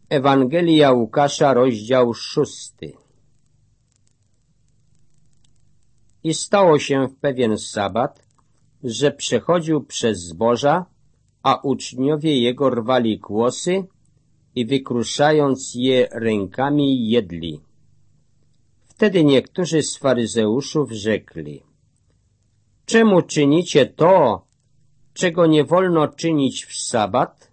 Ewangelia Łukasza, rozdział 6. I stało się w pewien sabat, że przechodził przez zboża, a uczniowie jego rwali kłosy i wykruszając je rękami jedli. Wtedy niektórzy z faryzeuszów rzekli: czemu czynicie to, czego nie wolno czynić w sabat?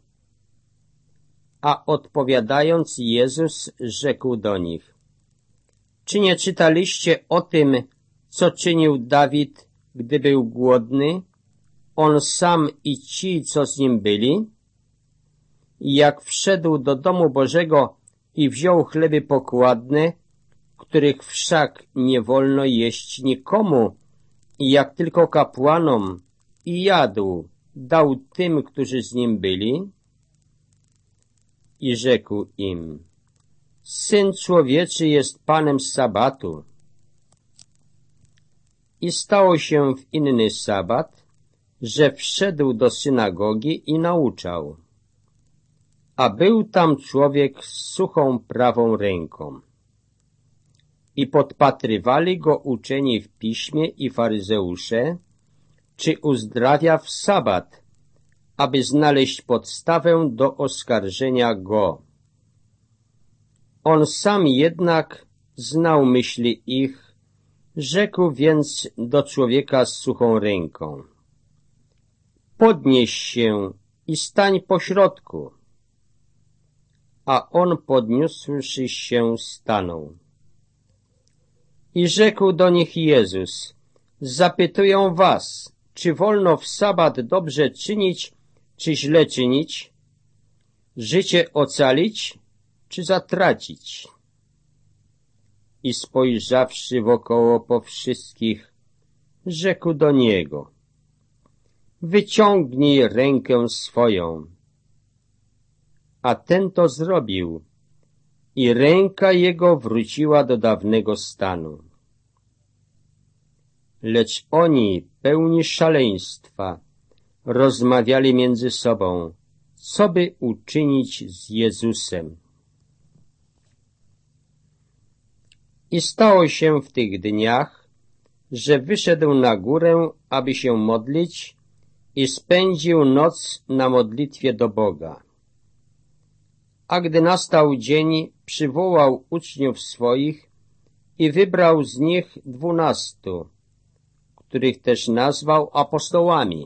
A odpowiadając, Jezus rzekł do nich: czy nie czytaliście o tym, co czynił Dawid, gdy był głodny, on sam i ci, co z nim byli? Jak wszedł do domu Bożego i wziął chleby pokładne, których wszak nie wolno jeść nikomu, jak tylko kapłanom, i jadł, dał tym, którzy z nim byli? I rzekł im: Syn Człowieczy jest Panem sabatu. I stało się w inny sabat, że wszedł do synagogi i nauczał. A był tam człowiek z suchą prawą ręką. I podpatrywali go uczeni w piśmie i faryzeusze, czy uzdrawia w sabat, aby znaleźć podstawę do oskarżenia go. On sam jednak znał myśli ich, rzekł więc do człowieka z suchą ręką: podnieś się i stań pośrodku. A on podniósłszy się stanął. I rzekł do nich Jezus: zapytują was, czy wolno w sabat dobrze czynić, czy źle czynić, życie ocalić, czy zatracić? I spojrzawszy wokoło po wszystkich, rzekł do niego: wyciągnij rękę swoją. A ten to zrobił i ręka jego wróciła do dawnego stanu. Lecz oni, pełni szaleństwa, rozmawiali między sobą, co by uczynić z Jezusem. I stało się w tych dniach, że wyszedł na górę, aby się modlić, i spędził noc na modlitwie do Boga. A gdy nastał dzień, przywołał uczniów swoich i wybrał z nich 12, których też nazwał apostołami: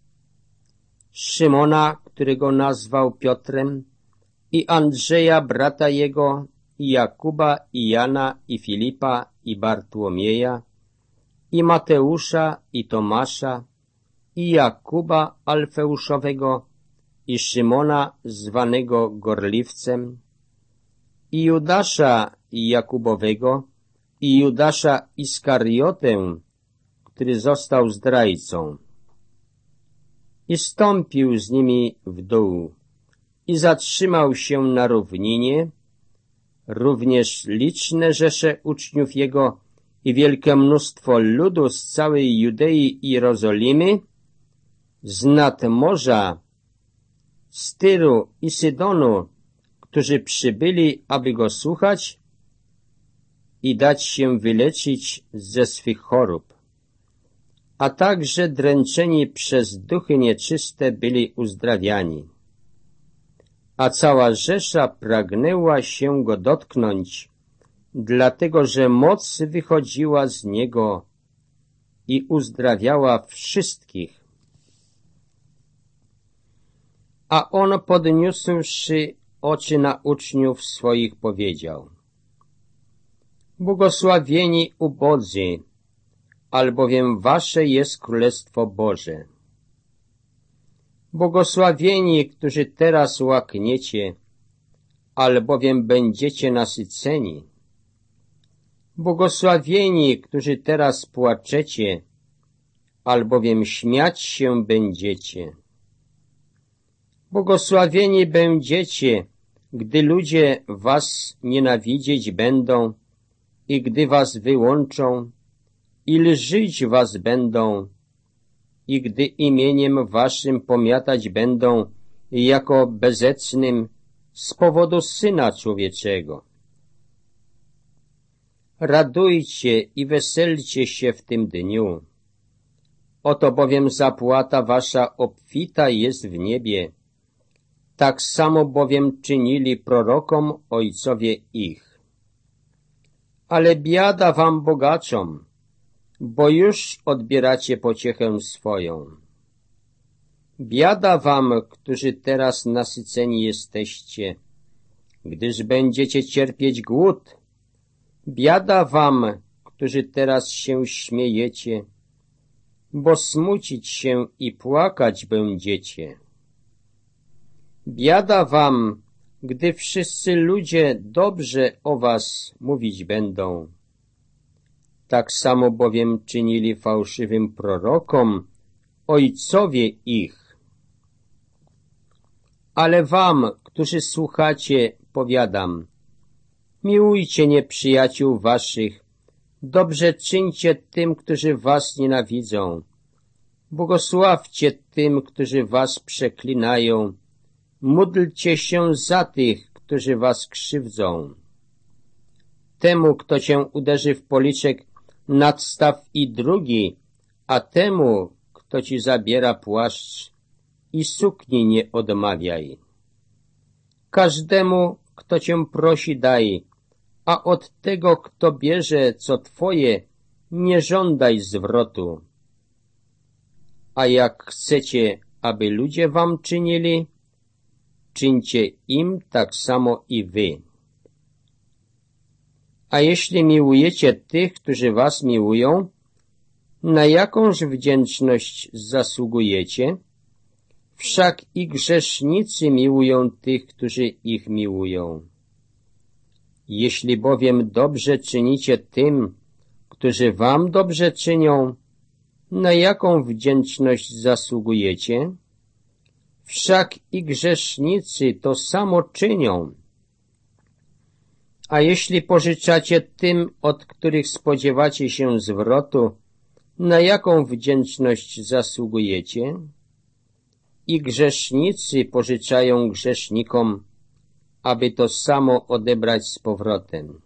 Szymona, którego nazwał Piotrem, i Andrzeja, brata jego, i Jakuba, i Jana, i Filipa, i Bartłomieja, i Mateusza, i Tomasza, i Jakuba Alfeuszowego, i Szymona zwanego Gorliwcem, i Judasza Jakubowego, i Judasza Iskariotę, który został zdrajcą. I stąpił z nimi w dół i zatrzymał się na równinie, również liczne rzesze uczniów jego i wielkie mnóstwo ludu z całej Judei i Jerozolimy, z nad morza, z Tyru i Sydonu, którzy przybyli, aby go słuchać i dać się wyleczyć ze swych chorób, a także dręczeni przez duchy nieczyste byli uzdrawiani. A cała rzesza pragnęła się go dotknąć, dlatego że moc wychodziła z niego i uzdrawiała wszystkich. A on, podniósłszy oczy na uczniów swoich, powiedział: błogosławieni ubodzy, albowiem wasze jest Królestwo Boże. Błogosławieni, którzy teraz łakniecie, albowiem będziecie nasyceni. Błogosławieni, którzy teraz płaczecie, albowiem śmiać się będziecie. Błogosławieni będziecie, gdy ludzie was nienawidzieć będą i gdy was wyłączą i lżyć was będą i gdy imieniem waszym pomiatać będą jako bezecnym z powodu Syna Człowieczego. Radujcie i weselcie się w tym dniu. Oto bowiem zapłata wasza obfita jest w niebie. Tak samo bowiem czynili prorokom ojcowie ich. Ale biada wam bogaczom, bo już odbieracie pociechę swoją. Biada wam, którzy teraz nasyceni jesteście, gdyż będziecie cierpieć głód. Biada wam, którzy teraz się śmiejecie, bo smucić się i płakać będziecie. Biada wam, gdy wszyscy ludzie dobrze o was mówić będą. Tak samo bowiem czynili fałszywym prorokom ojcowie ich. Ale wam, którzy słuchacie, powiadam, miłujcie nieprzyjaciół waszych, dobrze czyńcie tym, którzy was nienawidzą, błogosławcie tym, którzy was przeklinają, módlcie się za tych, którzy was krzywdzą. Temu, kto cię uderzy w policzek, nadstaw i drugi, a temu, kto ci zabiera płaszcz, i sukni nie odmawiaj. Każdemu, kto cię prosi, daj, a od tego, kto bierze, co twoje, nie żądaj zwrotu. A jak chcecie, aby ludzie wam czynili, czyńcie im tak samo i wy. A jeśli miłujecie tych, którzy was miłują, na jakąż wdzięczność zasługujecie? Wszak i grzesznicy miłują tych, którzy ich miłują. Jeśli bowiem dobrze czynicie tym, którzy wam dobrze czynią, na jaką wdzięczność zasługujecie? Wszak i grzesznicy to samo czynią. A jeśli pożyczacie tym, od których spodziewacie się zwrotu, na jaką wdzięczność zasługujecie? I grzesznicy pożyczają grzesznikom, aby to samo odebrać z powrotem.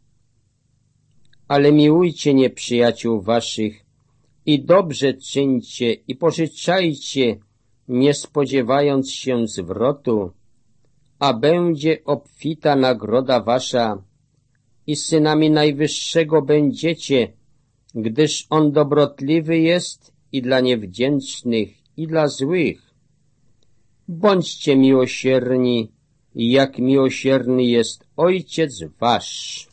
Ale miłujcie nieprzyjaciół waszych i dobrze czyńcie i pożyczajcie, nie spodziewając się zwrotu, a będzie obfita nagroda wasza i synami Najwyższego będziecie, gdyż On dobrotliwy jest i dla niewdzięcznych, i dla złych. Bądźcie miłosierni, jak miłosierny jest Ojciec wasz.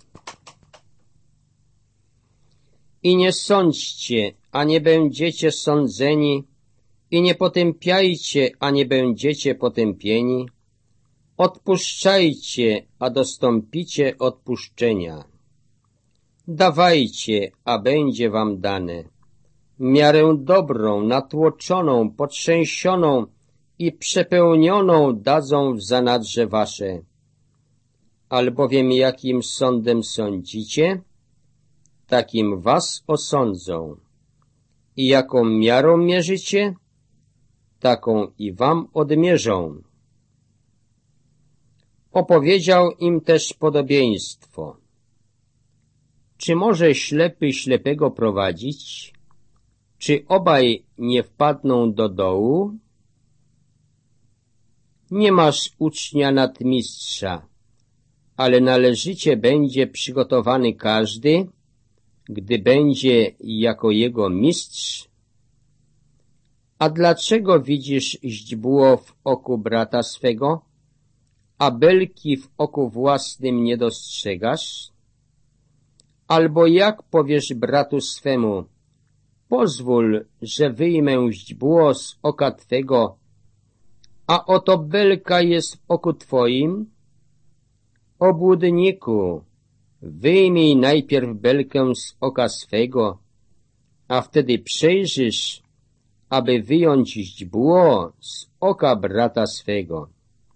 I nie sądźcie, a nie będziecie sądzeni, i nie potępiajcie, a nie będziecie potępieni. Odpuszczajcie, a dostąpicie odpuszczenia. Dawajcie, a będzie wam dane. Miarę dobrą, natłoczoną, potrzęsioną i przepełnioną dadzą w zanadrze wasze. Albowiem jakim sądem sądzicie, takim was osądzą. I jaką miarą mierzycie, taką i wam odmierzą. Opowiedział im też podobieństwo. Czy może ślepy ślepego prowadzić? Czy obaj nie wpadną do dołu? Nie masz ucznia nad mistrza, ale należycie będzie przygotowany każdy, gdy będzie jako jego mistrz. A dlaczego widzisz źdźbło w oku brata swego, a belki w oku własnym nie dostrzegasz? Albo jak powiesz bratu swemu, pozwól, że wyjmę źdźbło z oka twego, a oto belka jest w oku twoim? Obłudniku, wyjmij najpierw belkę z oka swego, a wtedy przejrzysz, aby wyjąć źdźbło z oka brata swego.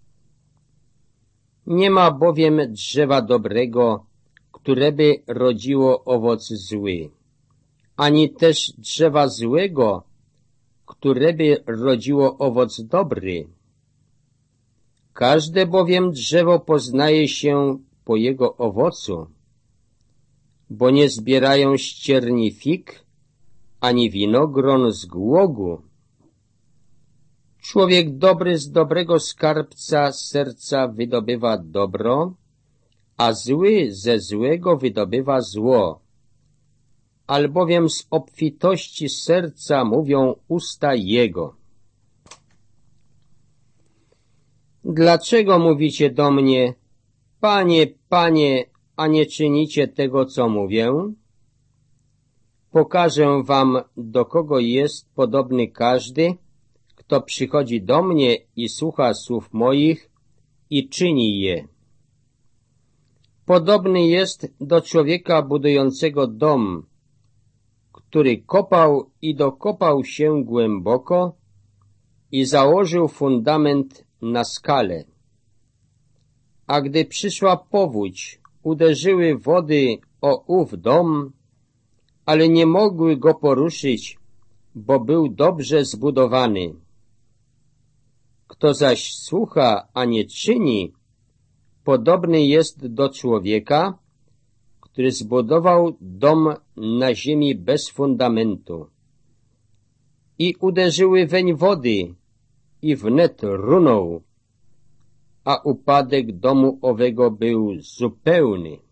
Nie ma bowiem drzewa dobrego, które by rodziło owoc zły, ani też drzewa złego, które by rodziło owoc dobry. Każde bowiem drzewo poznaje się po jego owocu, bo nie zbierają ścierni fig, ani winogron z głogu. Człowiek dobry z dobrego skarbca serca wydobywa dobro, a zły ze złego wydobywa zło. Albowiem z obfitości serca mówią usta jego. Dlaczego mówicie do mnie, Panie, Panie, a nie czynicie tego, co mówię? Pokażę wam, do kogo jest podobny każdy, kto przychodzi do mnie i słucha słów moich i czyni je. Podobny jest do człowieka budującego dom, który kopał i dokopał się głęboko i założył fundament na skale. A gdy przyszła powódź, uderzyły wody o ów dom, ale nie mogły go poruszyć, bo był dobrze zbudowany. Kto zaś słucha, a nie czyni, podobny jest do człowieka, który zbudował dom na ziemi bez fundamentu. I uderzyły weń wody i wnet runął, a upadek domu owego był zupełny.